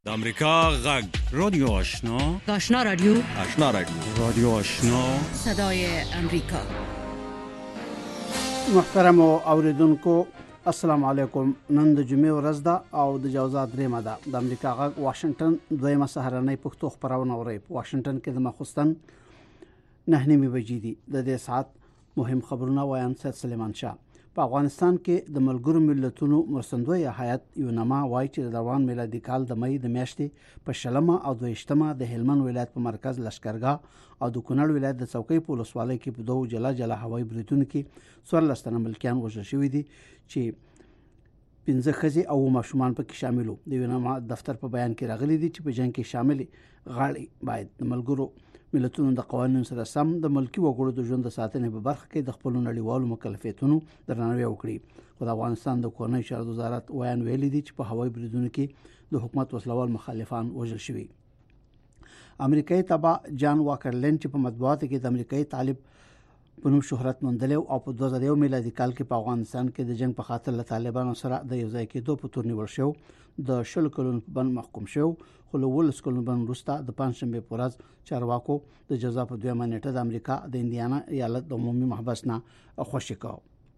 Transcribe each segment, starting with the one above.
د امریکا غږ رادیو آشنا رادیو رادیو آشنا صدای امریکا. محترم اوریدونکو السلام علیکم. نن د جمعې ورځ ده او د جوزات دریمه ده. د امریکا غږ واشنگټن دویمه سهارنۍ پښتو خبرونه اوري. په واشنگټن کې د مخستن 9:30 بجې دي. د دې ساعت مهم خبرونه وایم سید سلیمان شاه. په افغانستان کې د ملګرو ملتونو مرستندوی هیئت یونما وایي چې د روان میلادي کال د مې د میاشتې په 20 او 22 د هلمند ولایت په مرکز لشکرګاه او د کونړ ولایت د څوکۍ په ولسوالۍ کې په دوه جلا هوایي بریدونو کې 14 تنه ملکیان وژل شوي دي چې 15 ښځې او ماشومان پکې شامل وو. د یونما دفتر په بیان کې راغلي دي چې په جنگ کې شامل غاړي باید د ملګرو ملتونو د قوانینو سره سم د ملکی وګړو د ژوند ساتنې په برخه کې د خپل نړیوالو مکلفیتونو درناوی وکړي. خو د افغانستان د کورنۍ چارو وزارت ویلي دي چې په هوایي بریدونو کې د حکومت وسلوال مخالفان وژل شوي. امریکایي تبع جان واکرلند چې په مطبوعاتو کې د امریکایي طالب په نوم شهرت موندلی او په 2001 میلادي کال کې په افغانستان کې د جنگ په خاطر له طالبانو سره د یو ځای کېدو په تور نیول شو. د 10 کلونو په بند محکوم شو. خو له 10 کلونو بند وروسته د پنځشنبه په ورځ چارواکو د جزا په 2 نیټه د امریکا د اندیانا ایالت د عمومي محبس نه خوشی کاو.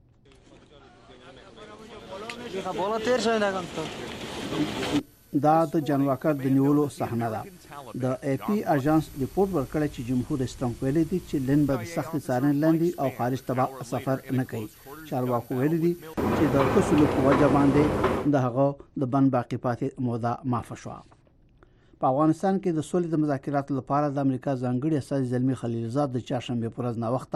دا د جنواکر د نیولو صحنه ده. د ای پی اژانس ریپورت ورکړی چې جمهور رئیس ټرمپ ویلي دي چې لن به سخت څارنې لاندې او خارج ته سفر نه کوي. چارواکو ویلي دي چې د خصوصي په وجه باندې د هغه د بن باقی پاتې موده معاف شو. په افغانستان کې د سولې د مذاکراتو لپاره د امریکا ځانګړي استازي زلمی خلیلزاد د چهارشنبه پر ورځ نه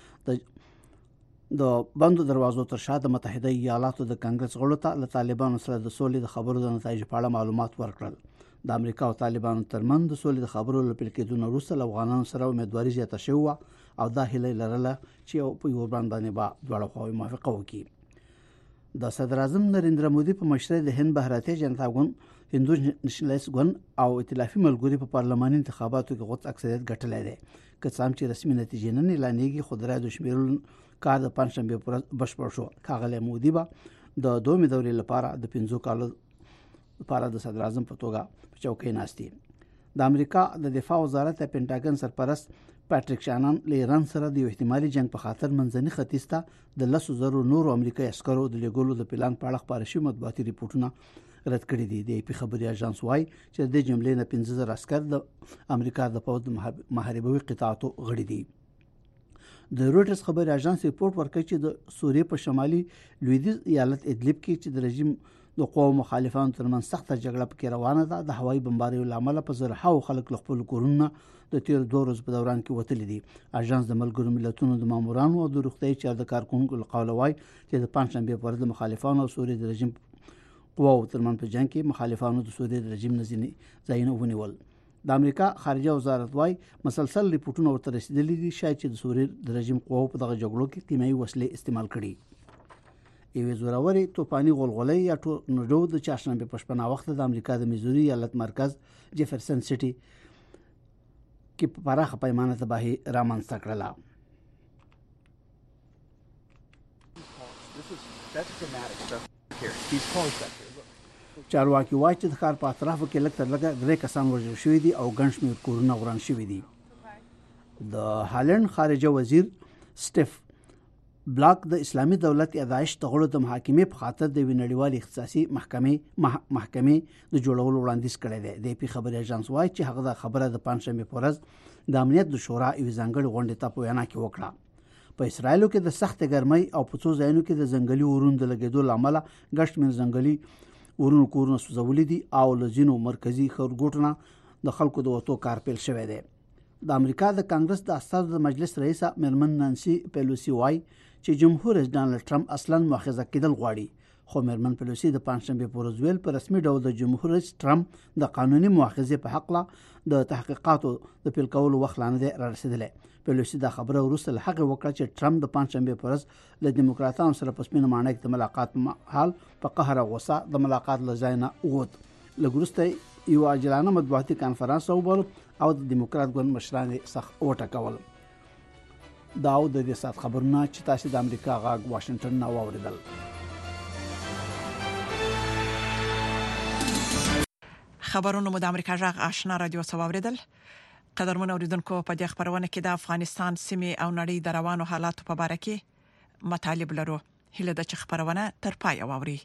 وخته د بندو دروازو تر شا د متحده ایالاتو د کانګرس غړو ته له طالبانو سره د سولې د خبرو د نتایج په اړه معلومات ورکړل. د امریکا او طالبانو ترمنځ د سولې د خبرو لپاره کېدون وروسته له افغانانو سره امیدواري زیاته شوه او دا هیله لرله چې په یو باندې به دواړه خواوې موافقه وکړي. د صدر اعظم نریندرا مودي په مشرۍ د هند بهراتي جنتا ګوند هندو نېشنلست ګوند او ائتلافي ملګري په پارلماني انتخاباتو کې غوښت اکثریت ګټلای دی. که څه هم چې رسمي نتیجې نه اعلانېږي خو د رایو شمیرل کار د پنځشنبه پر ورځ بشپړ شو. ښاغلی مودي به د دومې دورې لپاره د 15 کالو لپاره د صدر اعظم په توګه په چوکۍ ناستي. د امریکا د دفاع وزارت پینټاګن سرپرست پاتریک شانن له ایران سره د احتمالي جنگ په خاطر منځني ختیځ ته د 10,000 نورو امریکایي عسکرو د لګولو د پلان په اړه خبري شوی مطبوعاتي ریپورتونه رد کړی دي. د پی خبري اژانس وايي چې د جملې نه 15,000 عسكر د امریکا د پوځ محاربوي قطاعاتو غړي دي. د رويټرز خبري اژانس ریپورت ورکړي چې د سوریې په شمالي لویدیځ ایالت ادلب کې چې د رژیم د قوم مخالفانو ترمنځ سخت جګړه پکې روانه ده، د هوایي بمباریو لامل په زرهاو خلک له خپل کورونو د تیر 2 ورځې په دوران کې وتلي دي. اژانس د ملګرو ملتونو د مامورانو او د روغتیايي چارو د کارکونکو له قوله وايي چې د پنځشنبه په ورځ د مخالفانو او سوریې د رژیم قواو ترمنځ په جنگ کې مخالفانو د سوریې د رژیم نه ځایونه ونیول. د امریکا خارجه وزارت وايي مسلسل ریپورتونه ورته رسیدلي دي شاید چې د سوریې د رژیم قواو په دغه جګړو کې کیمیاوي وسلې استعمال کړي. یوې زوروري توپاني غلغلې یا ټورنډو د چهارشنبه په شپه وخت د امریکا د میزوري ایالت مرکز جیفرسن سټي کې په پراخه پیمانه تباهي رامنځته کړله. چارواکي وايي چې د ښار په اطرافو کې لږ تر لږه 3 کسان وژل شوي دي او ګڼ شمېر کورونه وران شوي دي. د هالند خارجه وزیر سټیف بلاک د اسلامي دولت یا داعش د غړو د محاکمې په خاطر د نړیوال اختصاصي محکمې د جوړولو وړاندیز کړی دی. د پی خبري اژانس وايي چې هغه د خبره د پنځشنبه په ورځ د امنیت د شورا یو ځانګړي غونډې ته په وینا کې وکړه. په اسرایلو کې د سخت ګرمۍ او په څو ځایونو کې د ځنګلي اورونو د لګیدو لامل ګشت من ځنګلي اورونو کورونه سوځولې دي او لزینو مرکزی خورګوټونه د خلکو د وټو کار پیل شوی دی. د امریکا د کانګرس د استازو د مجلس رئیسه میرمن نانسی پیلوسی وايي چې جمهور رئیس ډانلډ ټرمپ اصلا مؤاخذه کېدل غواړي. خو میرمن پیلوسی د پنځشنبه په ورځ ویل په رسمي ډول د جمهور رئیس ټرمپ د قانوني مؤاخذې په حق لا د تحقیقاتو د پیل کولو وخت لا نه را رسیدلی. پیلوسی دا خبره وروسته له هغه وکړه چې ټرمپ د پنځشنبه په ورځ له دیموکراتانو سره په سپینه ماڼۍ کې د ملاقات مهال په قهر او غوسه د ملاقات له ځای نه ووت. لږ وروسته یو عاجلانه مطبوعاتي کانفرنس وبول او د دیموکرات ګوند مشران سخت وټکول. دا او د دې سات خبرونه چې تاسو د امریکا غاګ واشنگټن نه واوریدل. خبرونه مو د امریکا جغ آشنا رادیو سواوریدل. قدرمن اوریدونکو په دې خبرونه کې د افغانستان سیمې او نړۍ د روانو حالاتو په اړه کې مطالب لرو. هله د چ خبرونه تر پای واوري.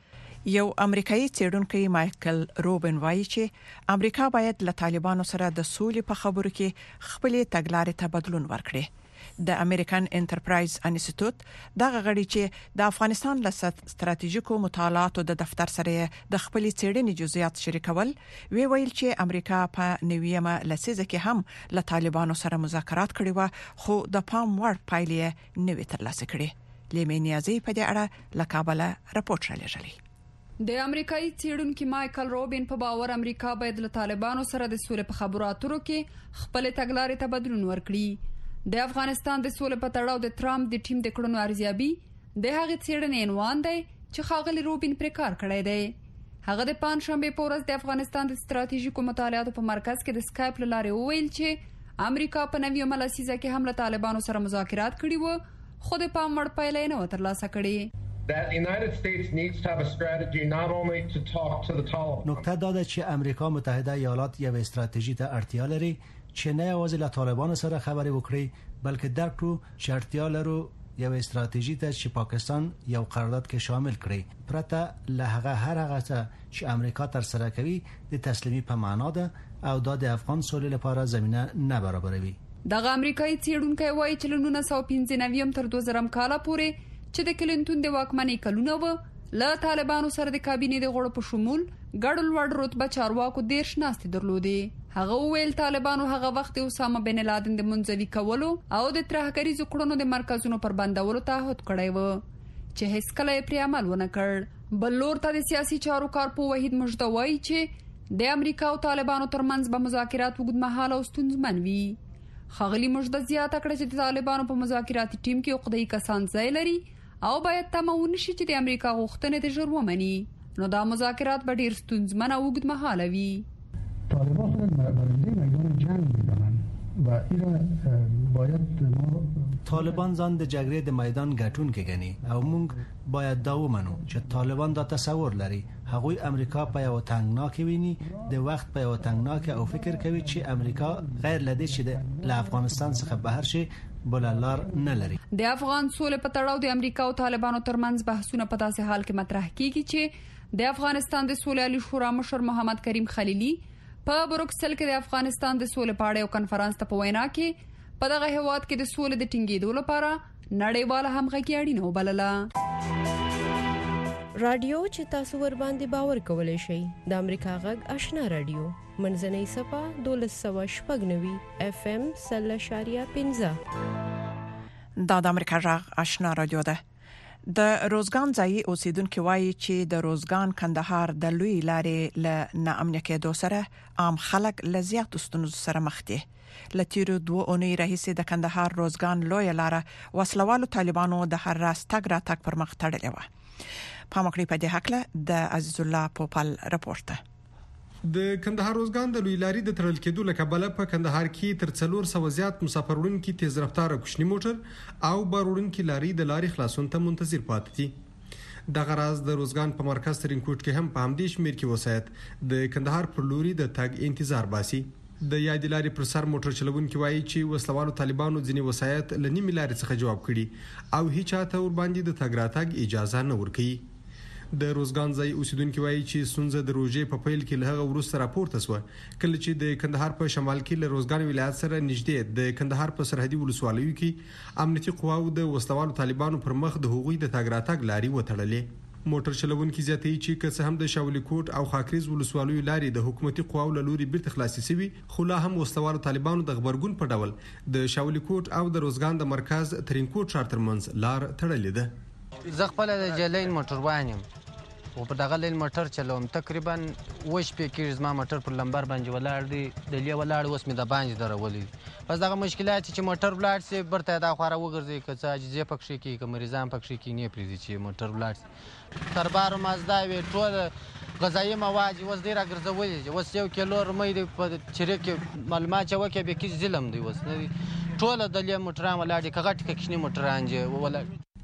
یو امریکایي څېړونکی مایکل روبن وایي چې امریکا باید له طالبانو سره د سولې په خبرو کې خپل تګلارې ته بدلون ورکړي. د امریکن انټرپرایز انسټیټیوټ دغه غړي چې د افغانستان له ستراتیژیکو مطالعاتو د دفتر سره د خپل څېړنې جزئیات شریکول ویل چې امریکا په نویمه لسیزه کې هم له طالبانو سره مذاکرات کړي و خو د پام وړ پایلې نه ترلاسه کړي. لیمینیازي په دې اړه له کابل راپورټ را لېږلی. د امریکایي څېړونکو مایکل روبن په باور امریکا باید له طالبانو سره د سولې په خبرو اترو کې خپل تګلارې ته بدلون ورکړي. د افغانستان د سولې په تړاو د ټرمپ د ټیم د کړنو ارزیابي د هغه څېړنې عنوان دی چې ښاغلي روبن پر کار کړی دی. هغه د پنځشنبه په ورځ د افغانستان د ستراتیژیکو مطالعاتو په مرکز کې د سکایپ له لارې وویل چې امریکا په نویمه لسیزه کې هم له طالبانو سره مذاکرات کړي وو خو د پام وړ پایلې نه ترلاسه کړي. That the United States needs to have a strategy not only to talk to the Taliban. نکته دا ده چې امریکا متحده ایالات یو استراتیژي ته اړتیا لري چې نه یوازې له طالبانو سره خبرې وکړي بلکې درک کړو چې اړتیا لرو یو استراتیژي ته چې پاکستان یو قرارداد کې شامل کړي پرته له هغه چې امریکا تر سره کوي د تسلیمي په معنا ده او د افغان سولې لپاره زمينه نه برابروي. دغه امریکایي څېړونکی وایي چې له 1995 تر 2000 کال پورې چې د کلینټون د واکمنۍ کلونه و له طالبانو سره د کابینې د غړو په شمول ګډ لوړ رتبه چارواکو 10 ناستې درلودې. هغه ویل طالبانو هغه وخت اسامه بن لادن د منځوي کولو او د ترهګریزو کړنو د مرکزونو پر بندولو تعهد کړی و چې هیڅ کله یې پر عمل ونه کړ. بل لور ته د سیاسي چارو کارپو وحید مجد وایي چې د امریکا او طالبانو ترمنځ به مذاکرات وګړمحاله او ستونزمن وي. خاغلی مجد زیاته کړه چې د طالبانو په مذاکراتي ټیم کې عقده‌ای کسان ځای لري او باید تمون شي چې د امریکا غوښتنې ته ژر ومني نو دا مذاکرات به ډیر ستونزمن او وګړمحاله وي. طالبان خود برنده میدان جنگ میدانند و این باید ما طالبان ځان د جګړې د میدان ګټونکي ګڼي او موږ باید دا ومنو چې طالبان دا تصور لري هغوی امریکا په یو تنگناک ویني د وخت په یو تنگناک او فکر کوي چې امریکا غیر لدی چې د افغانستان څخه بهر شي بلالار نه لري. د افغان سولې په تړاو د امریکا او طالبانو ترمنځ بحثونه په داسې حال کې مطرح کیږي چې د افغانستان د سولې عالی شورا مشر محمد کریم خلیلی په بروکسل کې د افغانستان د سولې په اړه یو کنفرانس ته په وینا کې په دغه هیواد کې د سولې د ټینګېدو لپاره نړیواله همغږي اړینه وبلله. رادیو چې تاسو ور باندې باور کولای شئ د امریکا غږ آشنا رادیو منځنۍ صفه 1290 FM 0.15 دا د امریکا غږ آشنا رادیو ده. د روزګان ځای اوسیدونکو وایي چې د روزګان کندهار د لوی لارې له ناامنه کېدو سره عام خلک له زیات ستونزو سره مخ دي. لتیرو 2 اونۍ راهیسې د کندهار روزګان لوی لار وسلوالو طالبانو د هر راست تګ را تک پر مخ تړلې و. پامکړی په دې حق د عزیز الله پوپل راپورته. د کندهار روزګان د لوی لارې د تړل کېدو لکبله په کندهار کې تر 400 زیات مسافر وړونکي تیز رفتار کوچني موټر او بار وړونکي لارې د لارې خلاصون ته منتظر پاتې دي. د غراز د روزګان په مرکز ترینکوټ کې هم په همدې شمیر کې وسایت د کندهار پر لوري د تګ انتظار باسي. د یاد لارې پر سر موټر چلوونکي وایي چې وسلوالو طالبانو ځینې وسایت لنی ملاري څخه جواب کړي او هیڅ چاته ور باندې د تګ راتګ اجازه نه ورکړي. د روزګان ځای اوسیدونکو وایي چې سونزه د روزې په پیل کې له هغه وروسته راپورته شو کله چې د کندهار په شمال کې له روزګان ولایت سره نږدې د کندهار په سرحدي ولسوالیو کې امنیتي قواو د وسلوالو طالبانو پر مخ د هغوی د تګ راتګ لاري وتړلې. موټر چلوونکي زیاتوي چې که څه هم د شاولی کوټ او خاکریز ولسوالیو لارې د حکومتي قواو له لوري بیرته خلاصې شوي خو لا هم وسلوالو طالبانو د خبرګون په ډول د شاولی کوټ او د روزګان د مرکز ترینکوټ ښار ترمنځ لار تړلې ده. زه خپل د جلین موټروان یم او په دغه لیل موټر چلوم تقریبا وش په کې زما موټر پر لمبر باندې ولاړ دی د لې ولاړ اوس مې د باندې درولې بس دغه مشکلات چې موټر ولاړ سي برته دا خوره وګرځي که څه چې پکښې کې کوم مریضان پکښې کې نه پریږي چې موټر ولاړ تربار مازدا وی ټول غذایی مواد اوس ډیر ګرځولې اوس 1 کیلو رمې په چیرې کې معلومات چې وکي به کې ظلم دی اوس نه ټول د لې موټران ولاړ کغټ کې کښنی موټران چې ولا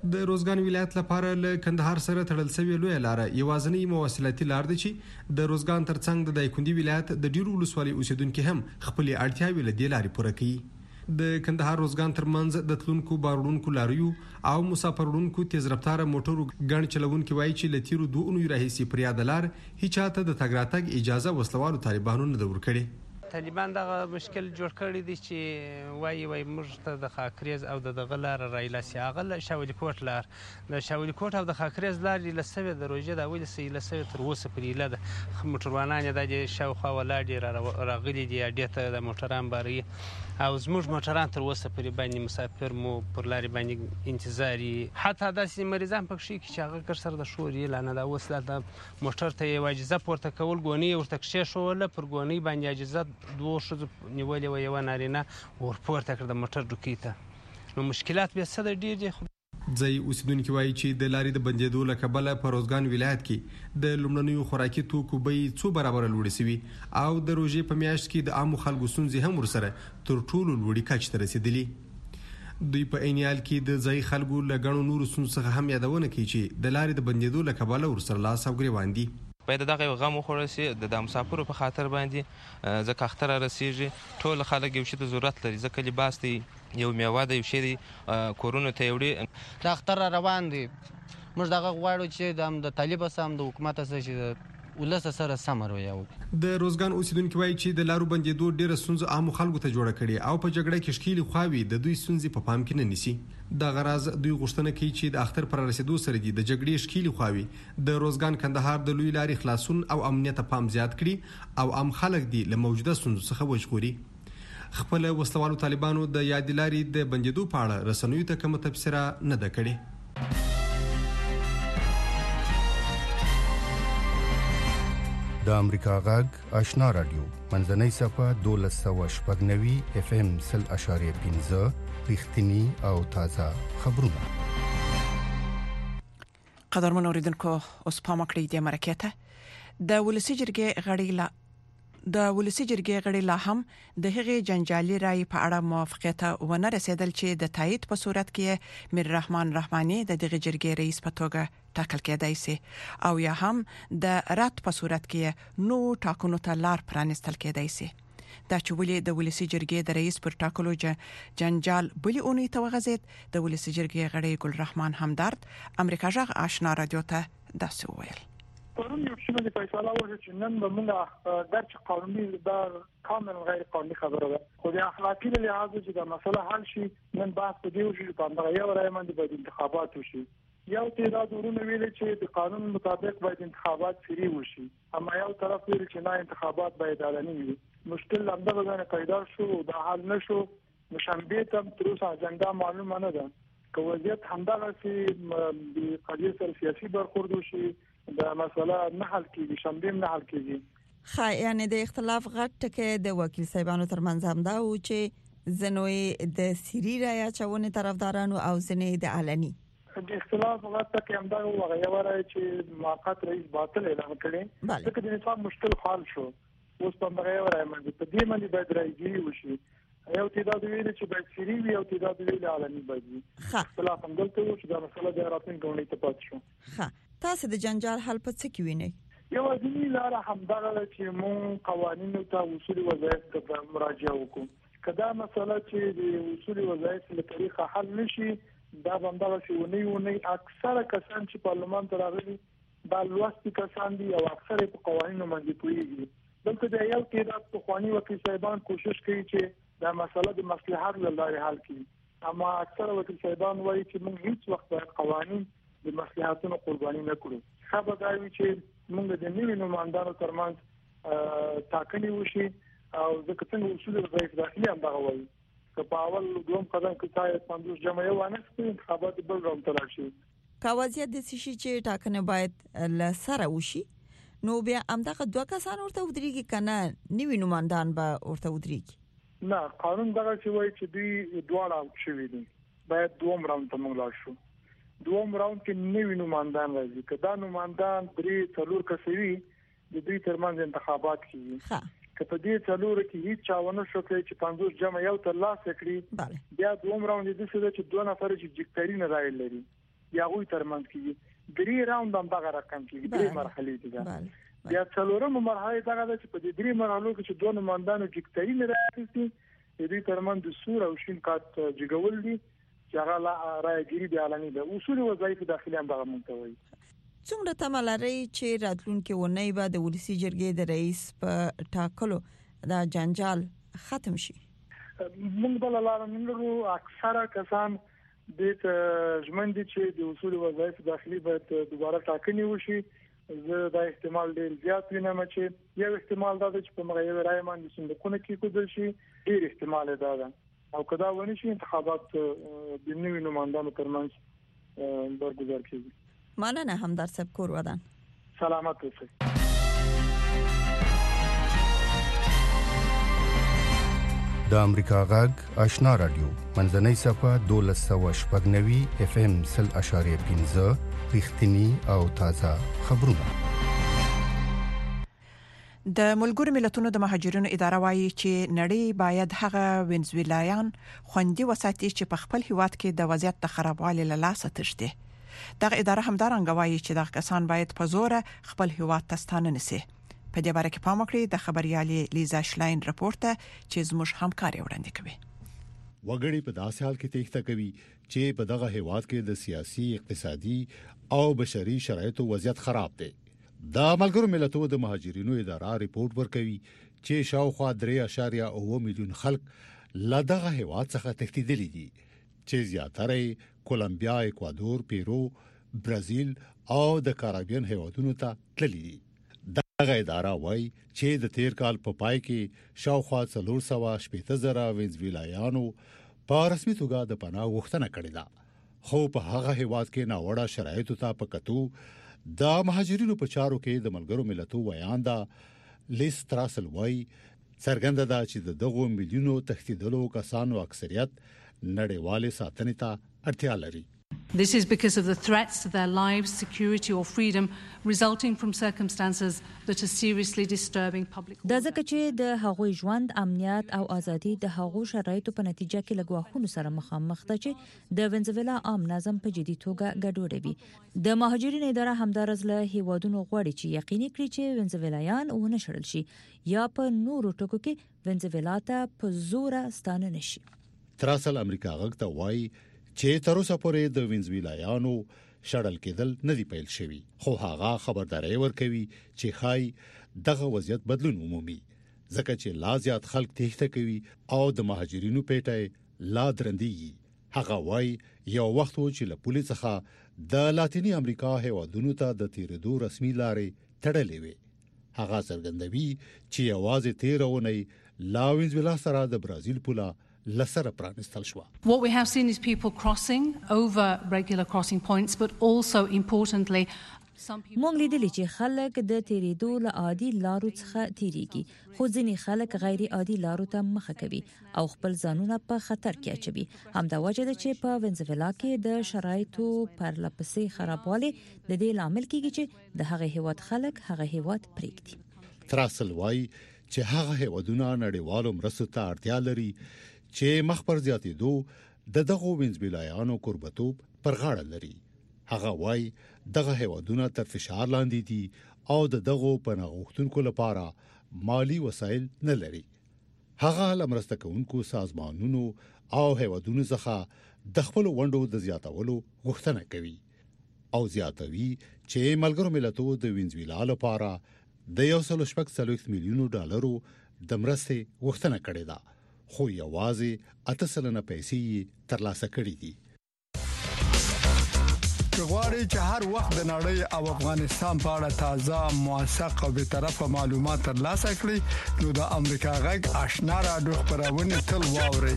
د روزګان ولایت لپاره له کندهار سره تړل شوی لوی لار یوازنی مواصلاتي لار ده چې د روزګان ترڅنګ د دایکندي ولایت د ډیرو ولسوالۍ اوسیدونکو هم خپل اړتیاوې له دې لارې پوره کوي. د کندهار روزګان ترمنځ د تلونکو باروړونکو لاریو او مسافروړونکو تیز رفتار موټرو ګڼ چلوونکو وایي چې له تیرو 2 اونیو راهیسې پر یاد لار هیڅ چاته د تګ راتګ اجازه وسلوالو طالبانو نه ورکړي. طالبان دغه مشکل جوړ کړی دی چې وایي موږ ته د خاکریز او دغه لار رایلاسي هغه شاولي کوټ لار د شاولي کوټ او د خاکریز لار لسوي د روجه د اول سي لسوي تر اوسه پرې له موټروانان د شاوخوا ولاړ دي راغلي دي اډیته د موټران باري او زموږ موټران تر اوسه پرې باندې مسافر مو پر لارې باندې انتظاري حتی داسې مریضان پکې چې هغه کر سره د شوري لانه د وسله د موټر ته یو اجازه پورته کول غونی ورته کښې شو پر غونی باندې اجازه دوه شذ نیولې و یو نارینه ورپورته کړ د موټر ډوکی ته نو مشکلات به څه ډیر دي. ځای اوسیدونکو وایي چې د لارې د بندېدو له کبله په روزګان ولایت کې د لومړنیو خوراکي توکو بیې څو برابره لوړې شوي او د روژې په میاشت کې د عامو خلکو ستونزې هم ورسره تر ټولو لوړې کچې ته رسېدلي. دوی په عین حال کې د ځای خلکو له ګڼو نورو ستونزو څخه هم یادونه کوي چې د لارې د بندېدو له کبله ورسره لاس او ګریوان دي. باید دغه یو غم وخوړل شي د مسافرو په خاطر باندې ځکه اختر رسیږي ټول خلک یو شي ته ضرورت لري ځکه لباس دی یو میوه دی یو شی دی کورونو ته وړي د اختر روان دي موږ دغه غواړو چې د طالب سم د حکومت سره چې ولسه سره سمرو یو د روزګان اوسیدونکو وایي چې د لارو بندېدو ډیره ستونزه عامو خلکو ته جوړه کړي او په جګړه کې شکیلي خواوي د دوی ستونزې په پام کې نه نیسي. د غراز دوی غوښتنه کوي چې د اختر پر رسیدو سره د جګړې شکیلي خواوي د روزګان کندهار د لوی لارې خلاصون او امنیت پام زیات کړي او عام خلک دی له موجوده ستونزو څخه وژغوري. خپل وسلوالو طالبانو د یاد لارې د بندېدو په اړه رسنیو ته کومه تبصره نه ده کړې. د امریکا غږ آشنا رادیو منځنۍ صفه 1290 اف ام 0.15 رښتینی او تازه خبرونه. قدرمن اوریدونکو اوس پام کړئ د مرکه د ولسی جرګې غړي لا هم د هغې جنجالي رای په اړه موافقت ونه رسیدل چې د تایید په صورت کې میر رحمان رحماني د دغه جرګې رئیس په توګه ټاکل کېدای شي او یا هم د رات په صورت کې نو ټاکنو ته لار پرانستل کېدای شي. دا چې ولې د ولسی جرګې د رئیس پر ټاکلو جنجال بلی اونۍ ته وغځید د ولسی جرګې غړي ګل رحمان همدرد امریکا جغ آشنا رادیو ته داسې وویل. قانون یو شمه د فیصله وشو چې نن به موږ درچ قانوني دا کامل غیر قانوني خبره ده خو د اخلاقی لحاظ چې دا مسله حل شي نن بحث په دې وشي په هغه یو راي باندې به انتخابات وشي یو تعداد ورونه ویل چې د قانون مطابق باید انتخابات فری وشي اما یو طرف ویل چې نه انتخابات باید علني وي. مشکل لمده غوښنه پیدا شو دا حل نشو مشنبه تم تر اوسه اجنډا معلومه نه ده که وضعیت همدغه چې د قضیه سره سیاسي برخورد وشي دا مسله نه حل کیږي شنبه نه حل کیږي. یعنی د اختلاف غټ ټکي د وکیل صاحبانو ترمنځ هم دا و چې زنوې د سری رایا چونه طرفدارانو او زنې د علني د اختلاف غټ ټکي هم دا وغه وره چې موقت رئیس باطل اعلان کړي ځکه د نظام مشکل حل شو اوس په هغه وره باندې په دې باندې باید راځي وشي یو تعداد ویل چې باید سری وي او تعداد ویل علني باید وي. اختلاف هم دلته و چې دا مسله د راتلونکي غونډې ته پات شو. تاسو د جنجال حل په څه کې وینئ؟ یو ځینی لار همدغه چې مون قوانینو ته اصول وظایف ته مراجعه وکړو کدا مسله چې د اصول وظایف له طریقه حل نشي دا همدغه چې ونی اکثره کسان چې پارلمان ته راغلي دا لوستي کسان دي او اکثره په قوانینو باندې پوهیږي بلکې د یو تعداد په خواني وکیل صاحبان کوشش کوي چې دا مسله د مصلحت لپاره حل کړي اما اکثره وکیل صاحبان وایي چې موږ هیڅ وخت باید قوانین د مصلحتونو قرباني نه کړو. خبر دا وی چې موږ د نوي نمائندانو ترمنځ ټاکنې وشي او ځکه څنګه اصول وظایف داخلي هم دا وایي که په اول دوم قدم کې تای 50 جمعیت ونه سپین انتخابات بل روم تر شي کاوازیت د شي چې ټاکنه باید لسره وشي نو بیا همدغه دوه کسان ورته ودرېږي کنه نوي نمائندان به ورته ودرېږي. نه قانون دغه چې وایي چې دوی دواړه شوي دي باید دوم روم ته موږ لاړ شو. دوم راوند کې نوی نمائندان راځي که دا نمائندان 3-4 کسوي د دوی ترمنځ انتخابات کیږي که په دې 4 کې هیڅ چاونه شو کوي چې 50 جمع یو تر لاس کړي بیا دوم راوند د څه چې 2 نفر چې جګتري نه راي لري یا غوي ترمنځ کیږي 3 راوند هم دغه رقم کیږي 3 مرحلې دي بیا څلورمه مرحله دغه ده چې په دې 3 مرحلو کې چې دوه نمائندانو ټیکټري نه راځي دې ترمن د سور او شین کارت جګول دي چې هغه راځي د اعلاني د اصول وظایف داخلي هم دغه منتوي څومره تملاري چې راتلونکي ونی به د ولسی جرګې د رئیس په ټاکلو دا جنجال ختم شي موږ بل لارو اکثره کسان د ژمن دي چې د اصول وظایف داخلي باید دوباره ټاکنې وشي زه دا احتمال ډیر زیات وینم چې یو احتمال دا چې په مغیب رای باندې صندوقونه کې کېدل شي ډیر احتمال دا ده او کدا ونی شي انتخابات د نوي نمائندانو ترمنځ برگزار کیږي مننه همدرد صاحب کور ودان سلامت اوسئ د امریکا غږ آشنا رادیو منځنۍ صفه 1290 اف ام 0.15 رښتینی او تازه خبرونه د ملګرو ملتونو د مهاجرینو اداره وايي چې نړۍ باید هغه وینزویلایان خوندي وساتي چې په خپل هیواد کې د وضعیت د خرابوالي له لاسه تښتي دغه اداره همدارنګه وايي چې دغه کسان باید په زور خپل هیواد ته ستانه نشي په دې باره کې پام وکړئ د خبريالي لیزا شلاین راپورټ چې زموږ همکاري وړاندې کوي وګړي په داسې حال کې تېښته کوي چې په دغه هیواد کې د سیاسي اقتصادي او بشري شرایطو وضعیت خراب دی د ملګرو ملتونو د مهاجرینو اداره ریپورت ورکوي چې شاوخوا 3.9 میلیون خلک له دغه هیواد څخه تښتیدلي دي چې زیاتره کولمبیا، اکوادور، پیرو، برازیل او د کاریبین هیوادونو ته تللي دي دغه اداره وايي چې د تیر کال په پای کې شاوخوا 480,000 وینزویلایانو په رسمي توګه د پناه غوښتنه کړې ده خو په هغه هیواد کې ناوړه شرایطو ته پکتو د مهاجرینو په چارو کې د ملګرو ملتونو ویاندا لیس تراسل وايي څرګنده ده چې دغه میلیونو تښتیدلو کسانو اکثریت نړیوالې ساتنې ته اړتیا لري This is because of the threats to their lives, security or freedom resulting from circumstances that are seriously disturbing public order. دا ځکه چې د هغوی ژوند، امنیت او ازادي د هغو شرایطو په نتیجه کې لګواخونو سره مخامخ ده چې د وینزویلا عام نظم په جدي توګه ګډوډوي. د مهاجرینو اداره همدارز له هیوادونو غواړي چې یقیني کړي چې وینزویلایان ونه شړل شي یا په نورو ټکو کې وینزویلا ته په زور ستانه نشي. تراسل امریکا غږ ته وایي چې تر اوسه پورې د وینزویلایانو شړل کېدل نه دی پیل شوی خو هغه خبرداري ورکوي چې خای دغه وضعیت بدلون عمومي ځکه چې لا زیات خلک تېښته کوي او د مهاجرینو پیټه لا درندي هغه وایي یو وخت چې له پولیس څخه د لاتینی امریکا هیوادونو ته د تیرېدو رسمي لارې تړلې وي هغه څرګندوي چې आवाज تیرونه لا وینزویلا سره د برازیل پولا لسره پرانستل شو. What we have seen is people crossing over regular crossing points but also importantly مونږ لیدلی چې خلک د تیریدو له عادي لارو څخه تیریږي خو ځینې خلک غیر عادي لارو ته مخه کوي او خپل ځانونه په خطر کې اچوي همدا وجه ده چې په وینزویلا کې د شرایطو پرلپسې خرابوالی د دې لامل کیږي چې د هغه هیواد خلک هغه هیواد پریږدي تراسل وايي چې هغه هیوادونه نړیوالو مرستو ته اړتیا لري چې مخ پر زیاتېدو دغه وینزویلایانو قربتوب پر غاړه لري هغه وايي دغه هیوادونه تر فشار لاندې دي او دغه پناهغوښتونکو لپاره مالی وسایل نه لري هغه لمرسته کوونکو سازمانونو او هیوادونو څخه د خپل وندو د زیاتولو غوښتنه کوي او زیاتوي چې ملګرو ملتونو د وینزویلا لپاره د 1.4 میلیون ډالرو د مرستې غوښتنه کړې ده خو یوازې 8 پیسې ترلاسه کړې دي غواړي چې هر وخت د نړۍ او افغانستان په اړه تازه موثق او به طرفه معلومات ترلاسه کړئ نو د امریکا غږ آشنا رادیو خبرونه تل واورئ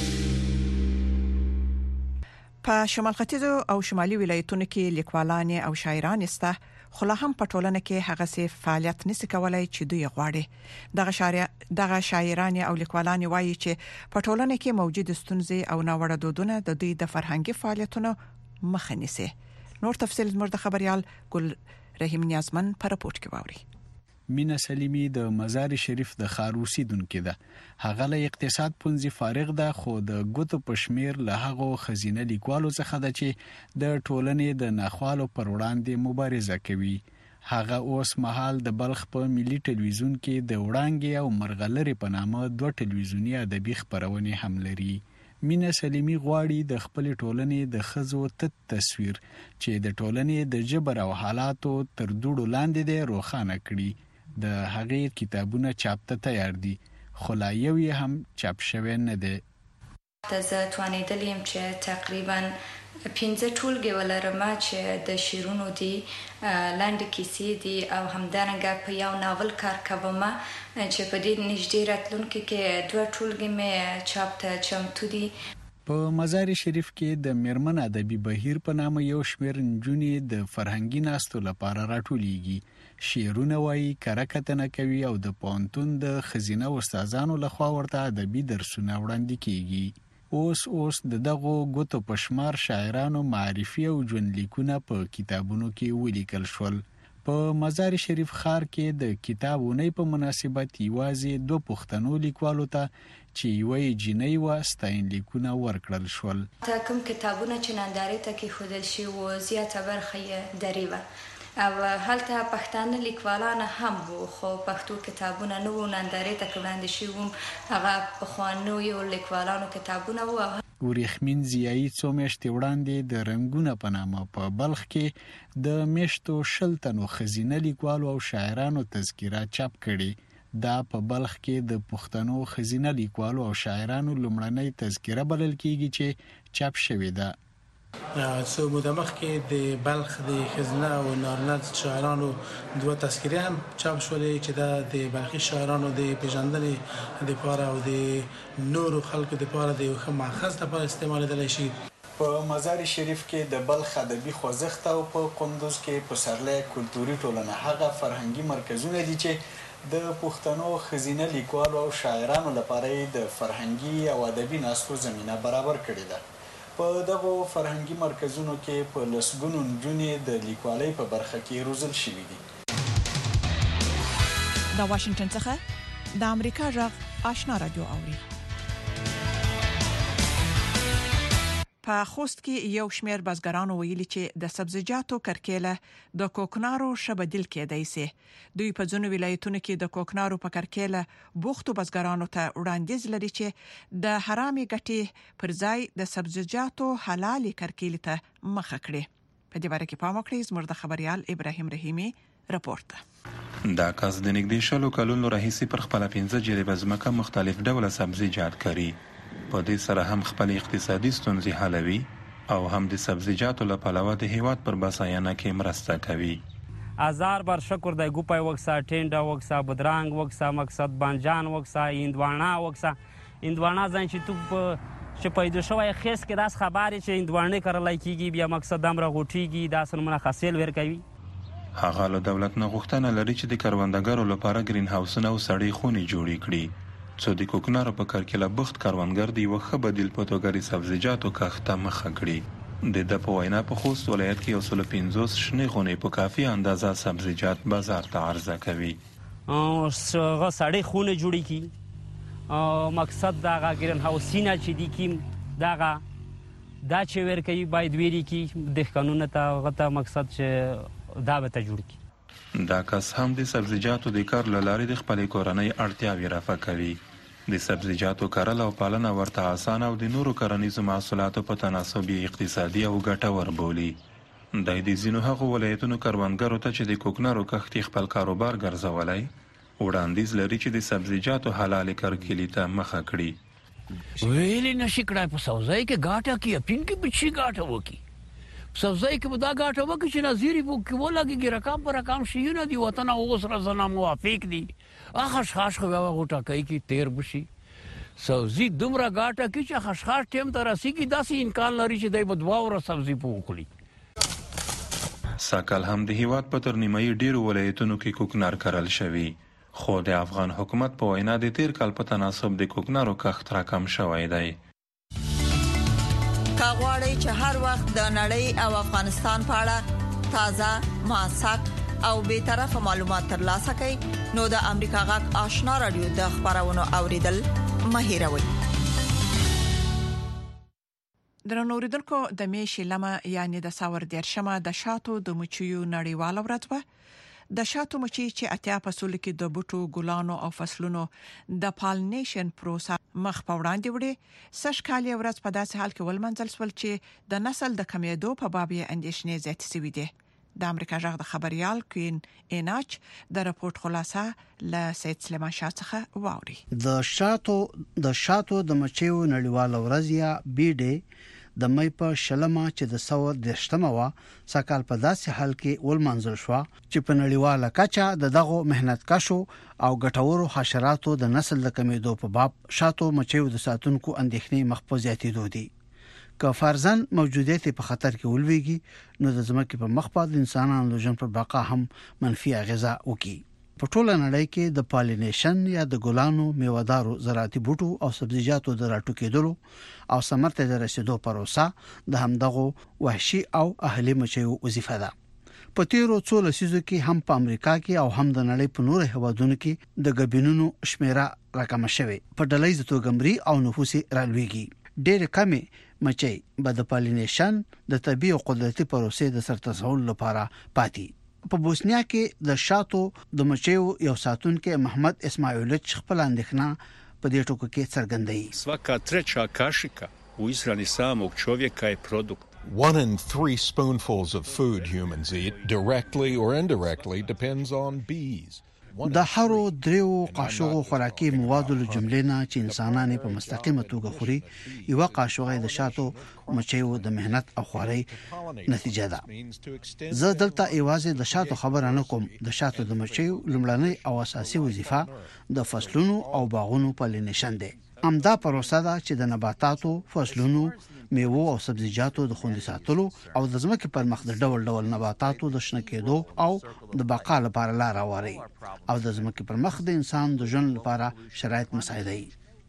په شمال ختیځ او شمالي ولایتونو کې لیکوالان او شاعران سته خو لا هم په ټولنه کې هغه سي فعالیت نشي کولای چې دوی غواړي دغه شاعران او لیکوالان وایي چې په ټولنه کې موجود ستونزې او ناوړه دودونه د دوی د فرهنګي فعالیتونو مخه نیسي نور تفصیل زموږ د خبريال ګل رحیم نیازمن په راپورټ کې واوري مینا سلیمی د مزار شریف د خاروسی دونکو ده. هغه له اقتصاد پونځي فارغ ده، خو د ګوتو پشمیر له هغه خزینه لیکوالو څخه ده چې د ټولنې د ناخوالو پر وړاندې مبارزه کوي. هغه اوس مهال د بلخ په ملي ټلویزیون کې د وړانګې او مرغلرې په نامه 2 ټلویزیوني ادبي خبرونه هم لري. مینا سلیمی غواړي د خپل ټولنې د خزو تصویر چې د ټولنې د جبر او حالاتو تر دوړو لاندې دی روښانه کړي. د هغې کتابونه چاپ ته تیار دي، خو لا یو یې هم چاپ شوی نه دی. زه توانېدلی یم چې تقریبا 15 ټولګې ولرم چې د شعرونو دي، لنډې کیسې دي او همدارنګه په یو ناول کار کوم چې په دې نږدې راتلونکي کې 2 ټولګې مې چاپ ته چمتو دي. په مزار شریف کې د میرمن ادبي بهیر په نامه یو شمېر نجونې د فرهنګي ناستو لپاره راټولېږي. شعرونه وایي، کرکټنه کوي او د پوهنتون د خزینه استادانو لخوا ورته ادبي درسونه وړاندې کیږي. اوس د دغو ګوتو پشمار شاعرانو معرفي او ژوندلیکونه په کتابونو کې ولیکل شول. په مزار شریف ښار کې د کتابونې په مناسبت یوازې 2 پښتنو لیکوالو ته چې یوې جنۍ و ستاینلیکونه ورکړل شول. تا کوم کتابونه چې نندارې ته کې خودل شي و زیاته برخه یې درې وه او هلته پښتانه لیکوالان هم وو، خو پښتو کتابونه نه وو نندارې ته وړاندې شوي، هغه پخوانیو لیکوالانو کتابونه وو. ورېښمین ضیایي څو میاشتې وړاندې د رنګونه په نامه په بلخ کې د میاشتو 20 تنو خزینه لیکوالو او شاعرانو تذکره چاپ کړي. دا په بلخ کې د پښتنو خزینه لیکوالو او شاعرانو لومړنۍ تذکره بلل کیږي چې چاپ شوې ده. څو موده مخکې د بلخ د خزینه او نارینه شاعرانو 2 تذکرې هم چاپ شولې چې دا د بلخي شاعرانو د پیژندنې لپاره او د نورو خلکو لپاره د یو ښه ماخذ لپاره استعمالېدلی شي. په مزار شریف کې د بلخ ادبي خوځښت او په کندوز کې پسرلی کلتوري ټولنه هغه فرهنګي مرکزونه دي چې د پښتنو خزینه لیکوالو او شاعرانو لپاره د فرهنګي او ادبي ناستو زمینه برابر کړې ده. په دغو فرهنګي مرکزونو کې په لسګونو نجونې د لیکوالۍ په برخه کې روزل شوي دي. د واشنگټن څخه د امریکا غږ آشنا رادیو اوري. په خوست کې یو شمېر بزګرانو ویلي چې د سبزیجاتو کرکیله د کوکنارو شبدل کېدای شي. دوی په ځینو ولایتونو کې د کوکنارو په کرکیله بوختو بزګرانو ته وړاندیز لري چې د حرامي ګټې پر ځای د سبزیجاتو حلالي کرکیله ته مخه کړي. په دې باره کې پام وکړئ. زموږ د خبريال ابراهيم رحیمي رپورت. دا کس د نږدې 10 کلونو راهیسې پر خپل 15 جریبه ځمکه مختلف ډول سبزیجات کري. په دې سره هم خپل اقتصادي ستونزې حلوي او هم د سبزیجاتو لپاره د هیواد پر بساینه کې مرسته کوي. هزار بار شکر د ګوپای وکسا ټینډا وکسا بدرنګ وکسا مقصد بانجان وکسا اندوانا وکسا اندوانا ځان چې تو پیدا شوی خیس کې داس خبرې چې اندوانه کړلای کیږي بیا مقصد امر غوټیږي دا سرمنه حاصل ور کوي. هغه له دولت نه غوښتنه لري چې د کروندګرو لپاره گرین هاوسونه او سړې خونې جوړې کړي څو د کوکنارو په کرکیله بخت کروندګر دی وخه بدیل په توګه سبزیجاتو کښت مخه کړي. د په وینا په خوست ولایت کې 150 شنې خونې په کافي اندازه سبزیجات بازار ته عرضه کوي. هغه سړې خونې جوړې کی مقصد دا گرین هاوسینه چې دی کی دا چې ور کوي باید ویری کی د قانون ته غته مقصد چې دا به ته جوړ کی. دا کس هم د سبزیجاتو د کار لارې د خپل کورنۍ اړتیاوې رفع کوي. د سبزیجاتو کرل او پالنه ورته اسانه او د نورو کرنیزو محصولاتو په تناسب اقتصادي او ګټور بولي. د دې ځینو هغو ولایتونو کروندګرو ته چې د کوکنارو کښت خپل کاروبار ګرځولای وړاندیز لري چې د سبزیجاتو حلال کرکیلې ته مخه کړي. ویلې نشي کړای په سوزای کې ګاټه کې اپین کې بچی ګاټه وکی سوزای کې بدا ګاټه وکی چې نظیری بو کې ولګي رقم پر رقم شیونه دی وطن او سره زنا موافق دي خشخاش خو غوټه کوي کې تیر بشي سوزي دومره ګاټه کې چې خشخاش ټیم ته رسیږي داسې امکان لري چې دای بدوا او سبزي پوکړي. ساکل هم د هیواد په تر نیمه ډیرو ولایتونو کې کوکنار کرل شوی خو د افغان حکومت په وینا د تیر کال په تناسب د کوکنارو کښت راکم شوی دی. کاغوري چې هر وخت د نړۍ او افغانستان په اړه تازه موثق او به طرفه معلومات ترلاسه کړئ نو د امریکا غږ آشنا رادیو د خبرونو اوریدل مهیروي. درنو اوریدونکو د میاشتې لمه یعنی د ساور دیرشمه د شاتو د مچیو نړیواله ورځ وه. د شاتو مچي چې اتیا فصل کې د بوټو ګلانو او فصلونو د پالنیشن پروسه مخ په وړاندې وړي سش کالي ورځ په داسې حال کې ولمنځل سول چې د نسل د کمیدو په باب یې اندېښنې زیاتې شوې دي. د امریکا غږ د خبريال کوین ایناچ د راپورټ خلاصه ل سید سلیمان شاه څخه واوري. د شاتو د مچیو نړیواله ورځ یا بی ډے د مې په شلمه چې د 110مه وا سکهال په داسې حال کې ولمنځل شو چې په نړیواله کچه د دغه مهنت کشو او ګټورو حشراتو د نسل د کمیدو په باب شاتو مچیو د ساتونکو اندېښنې مخ په زیاتېدو دي. که فرضاً موجودیت په خطر کې ولويږي نو د ځمکې په مخ په انسانانو د ژوند پر بقا هم منفي اغیزه وکړي. په ټوله نړۍ کې د پالینیشن یا د ګلانو میوهدارو زراعتي بوټو او سبزیجاتو د راټوکېدلو او ثمرته د رسیدو پروسه د همدغه وحشي او اهلي مچیو وظیفه ده. په تیرو څو لسیزو کې هم په امریکا کې او هم د نړۍ په نورو هیوادونو کې د ګبینونو شمیره راکمه شوه. په ډلهیز توګه مري او نفوس رالويږي. ډېر کمې مچي به د پالینیشن د طبيعي او قدرتي پروسې د سرتسهول لپاره پاتې. په بوسنیا کې د شاتو د مچیو یو ساتونکو محمد اسماعیلوvić خپل اندېښنه په دې ټکو کې څرګندوي. Svaka treća kašika u ishrani samog čovjeka je produkt. 1 in 3 spoonfuls of food humans eat, directly or indirectly, depends on bees. د هرو دریو قاشوغو خوراکي موادو له جملې نه چې انسانان په مستقیمه توګه خوري یو قاشوغه د شاتو مچیو د مهنت او خوري نتیجه ده. زه دلته ایوازې د شاتو خبره نه کوم. د شاتو د مچیو لومړنۍ او اساسي وظیفه د فصلونو او باغونو پالینیشن ده. همدا پروسه ده چې د نباتاتو، فصلونو، میوو او سبزیجاتو د خوندي ساتلو او د ځمکې پر مخ د ډول ډول نباتاتو د شنه کېدو او د بقا لپاره لار هواري او د ځمکې پر مخ د انسان د ژوند لپاره شرایط مساعدوي.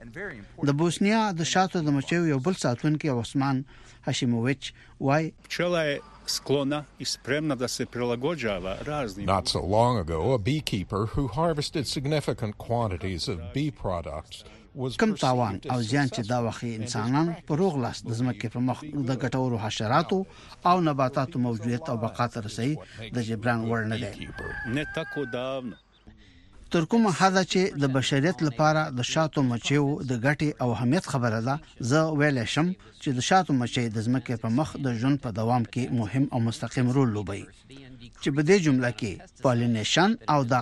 د بوسنیا د شاتو د مچیو یو بل ساتونکي عثمان هاشیموvić وای pčela je sklona i spremna da se prilagođava raznim. Not so long ago, a beekeeper who harvested significant quantities of bee products کم تاوان او زیان چې دا وخت انسانان په روغ لاس د ځمکې په مخ د ګټورو حشراتو او نباتاتو موجودیت او بقا ته رسي د جبران وړ نه دی. Ne tako davno. تر کومه حدا چې د بشریت لپاره د شاتو مچیو د ګټې او اهمیت خبره ده، زه ویل شم چې د شاتو مچي د ځمکې په مخ د ژوند په دوام کې مهم او مستقیم رول لوبوي چې په دې جمله کې پالینیشن او د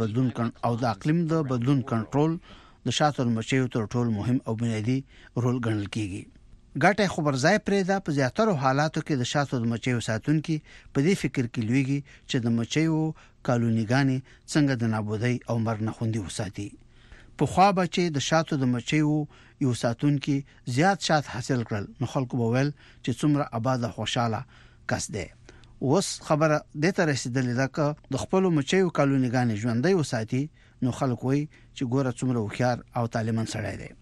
اقلیم د بدلون کنټرول د شاتو مچیو تر ټولو مهم او بنیادی رول ګڼل کیږي. ګټه خبرځای پرې ده. په زیاتره حالاتو کې د شاتو د مچیو ساتونکي په دې فکر کې لویږي چې د مچیو کالونیګانې څنګه د نابودۍ او مرګ نه خوندي وساتي. په خوا به چې د شاتو د مچیو یو ساتونکي زیات شات حاصل کړل نو خلکو به ویل چې څومره آباد او خوشاله کس دی. اوس خبره د تر رسیدلې ده چې د خپل مچیو کالونیګانې ژوندۍ وساتي نو خلک وایي چې ګوره څومره هوښیار او تعلیمن سړی دی.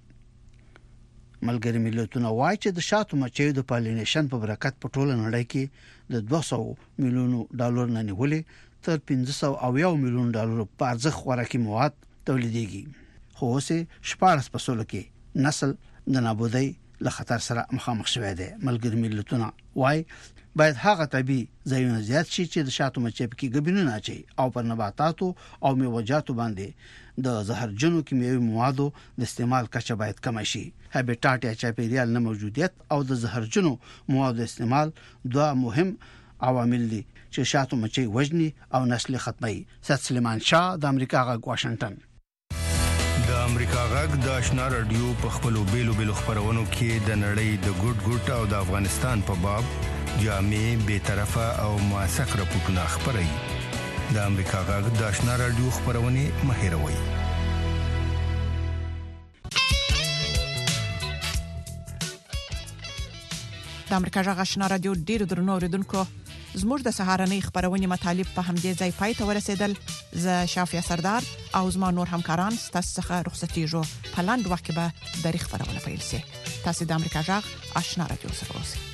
ملګری ملتونه وایي چې د شاتو مچیو د پالینیشن په برکت په ټوله نړۍ کې د 200 میلیونو ډالر نه نیولې تر 500 میلیون ډالر په ارزښت خوراکي مواد تولیدېږي. خو اوسه 14 فصلو کې نسل د نابودۍ له خطر سره مخامخ شوی دی. ملګری ملتونه وایي باید هغه طبيعي ځایونه زیات شي چې د شاتو مچي په کې ګبینونه اچي او پر نباتاتو او میوه‌جاتو باندې د زهرجنو کیمیاوي موادو د استعمال کچه باید کم شي. هابیټاټ یا چاپیریال نه موجودیت او د زهرجنو موادو استعمال دوه مهم عوامل دي چې شاتو مچي وژني او نسل ختمي. سید سلیمان شاه د امریکا غږ واشنگټن. د امریکا غږ د آشنا رادیو په خپلو بیلو خبرونو کې د نړۍ د ګډ او د افغانستان په باب جامع به طرفه او موثق راپورټونه خبري. د امریکا غږ د آشنا رادیو خبرونه مهیروي. د امریکا غږ آشنا رادیو ډیرو درنو اوریدونکو زموږ د سهارنۍ خبرونه مطالب په همدې ځای پای ته ورسېدل. زه شافیا سردار او زما نور همکاران ستاسو څخه رخصتېږو. په لاندې وخت کې به د خبرونه پیل شي. تاسو د امریکا غږ آشنا رادیو سره اوسئ.